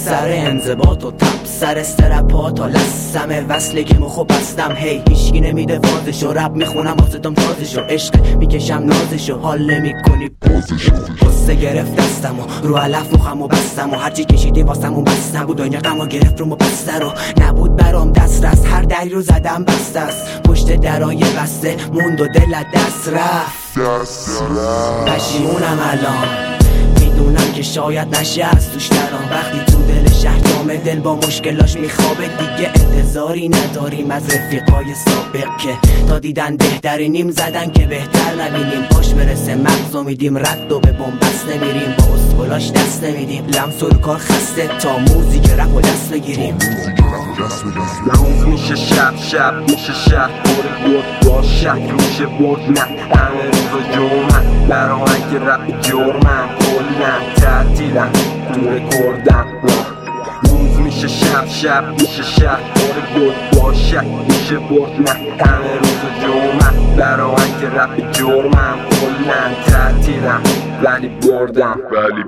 سر انضباط و تب سر استرپات و لسم وصلگیمو خوب بستم. هی هیچکی نمیده فازشو، رب میخونم واسدم تازشو، عشق میکشم نازشو، حال نمیکنی بازشو. قصه گرفت دستمو رو علف مخمو بستم و هرچی کشیدی واسمون بس نبود. دنیا غمو گرفت رومو بسته رو نبود برام دسترس، هر دری رو زدم بسته است. پشت درای بسته موند و دل دست رفت. پشیمونم الان، میدونم که شاید نشه از توش درام. وقتی تو دل شهر جامه دل با مشکلاش میخوابه، دیگه انتظاری نداریم از رفیقای سابق که تا دیدن بهترینیم زدن که بهتر نبینیم. باش برسه مغزو میدیم رد و به بنبست نمیریم، با اسکلاش دست نمیدیم. لمس و کار خسته تا موزیک رپ و دست بگیریم. روز میشه شب میشه شهر پر گرد با شک میشه برد. نه همه روز جمعه برام اگه رپ جرمم کلن تعطیلم تو رکوردم. روز میشه شب میشه شهر پر گرد با شک میشه برد. نه همه روز جمعه برام اگه رپ جرمم کلن تعطیلم ولی بردم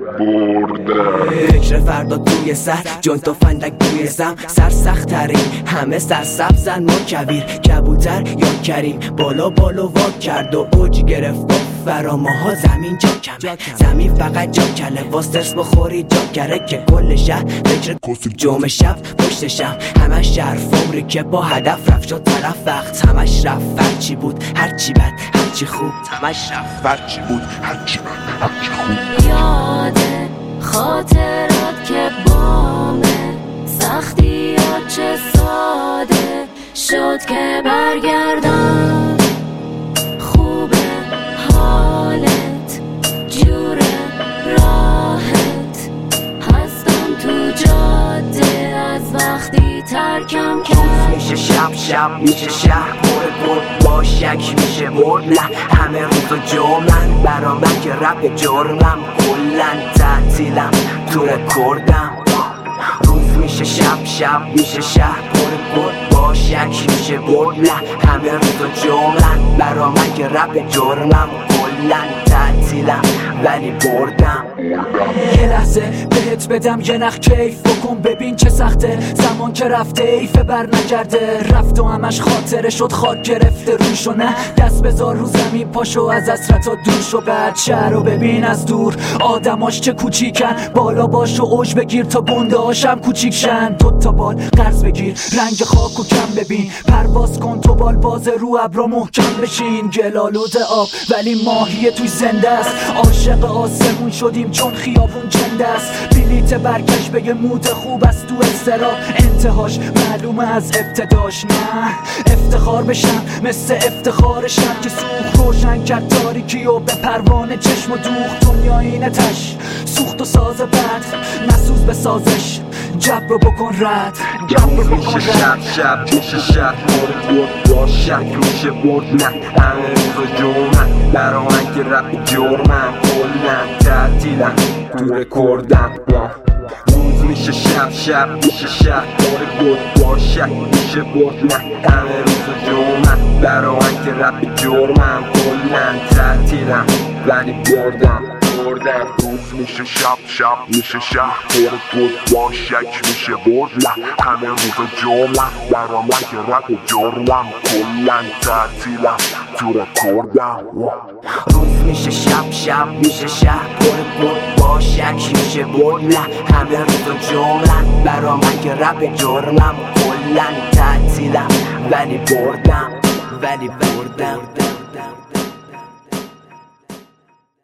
فکر فردا توی سر جون تو فندک توی زم. سرسخت ترین همه سرسبزن ما کبوتر یا کریم. بالا واک کرد و اوج گرفت فرا ماها زمین جا کمه. زمین فقط جا کله واسترس بخوری جا کره که کل شهر فکر جمعه شب پشت شم. همش حرف عمری که با هدف رفت شد طرف وقت. همش رفت هرچی بود هرچی بد هرچی خوب. همش رفت هرچی بود هرچی بد هرچی خوب. یاده خاطرات که بامه، سختیات چه ساده شد که برگردم. خوبه حالت جوره راحت، هستم تو جاده از وقتی ترکم کرد. میشه شب میشه شهر پر با شک میشه برد. نه همه روز و جمعن برا من که رپ جرمم کلن تعطیلم تو رکوردم. روز میشه شب میشه شهر پر با شک میشه برد. نه همه روز و جمعن برا من که رپ جرمم کلن تعطیلم ولی بردم. یه لحظه بهت بدم یه نخ کیف بکن ببین چه سخته. زمان که رفته ایفه بر نگرده، رفت و همش خاطره شد خاک گرفته روشو. نه دست بذار رو زمین پاشو از حسرتا دور شو. بعد شهر رو ببین از دور آدماش چه کوچیکن. بالا باش و اوج بگیر تا گنده هاشم کوچیک شن. دوتا بال قرض بگیر رنگ خاک و کم ببین. پرواز کن تو بال باز رو ابرا محکم بشین. گلالود آب ولی ماهی توی زنده است. عاشق آسمون شدیم چون خیابون جنده است. بلیت برگشت به یه مود خوب است تو استراب. انتهاش معلومه از ابتداش. نه افتخار بشم مثل افتخارشم که سوخت روشن کرد تاریکی و به پروانه چشم و دوخت. دنیا اینه تش سوخت و ساز بد، نسوز به سازش جبر رو بکن رد. میشه شب میشه شهر پر گرد با شک میشه برد. نه همه روز جمعه برام اگه رپ جرمم کلن تعطیلم تو رکوردم. روز میشه شب میشه شهر پر گرد با شک میشه برد. نه همه روز جمعه برام اگه رپ جرمم کلن تعطیلم ولی بردم. روز میشه شب میشه شهر پر با شک میشه برد. نه همه روز جمعه برام که رپ جرمم کلن تعطیلم تو رکوردم. روز میشه شب میشه شهر پر با شک میشه برد. نه همه روز جمعه برا من که رپ جرمم کلن تعطیلم ولی بردم.